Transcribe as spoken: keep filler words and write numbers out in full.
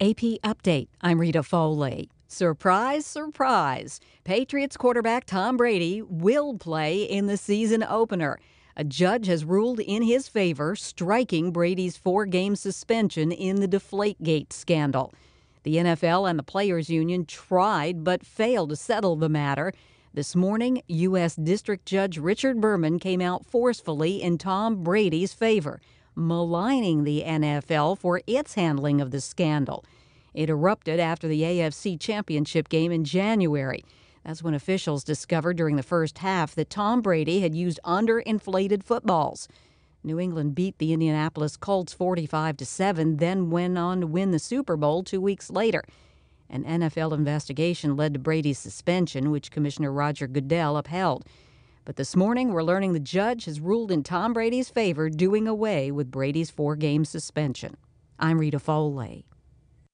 A P Update. I'm Rita Foley. Surprise, surprise. Patriots quarterback Tom Brady will play in the season opener. A judge has ruled in his favor, striking Brady's four-game suspension in the Deflategate scandal. The N F L and the Players Union tried but failed to settle the matter. This morning, U S District Judge Richard Berman came out forcefully in Tom Brady's favor, maligning the N F L for its handling of the scandal. It erupted after the A F C Championship game in January. That's when officials discovered during the first half that Tom Brady had used underinflated footballs. New England beat the Indianapolis Colts forty-five to seven, then went on to win the Super Bowl two weeks later. An N F L investigation led to Brady's suspension, which Commissioner Roger Goodell upheld. But this morning, we're learning the judge has ruled in Tom Brady's favor, doing away with Brady's four-game suspension. I'm Rita Foley.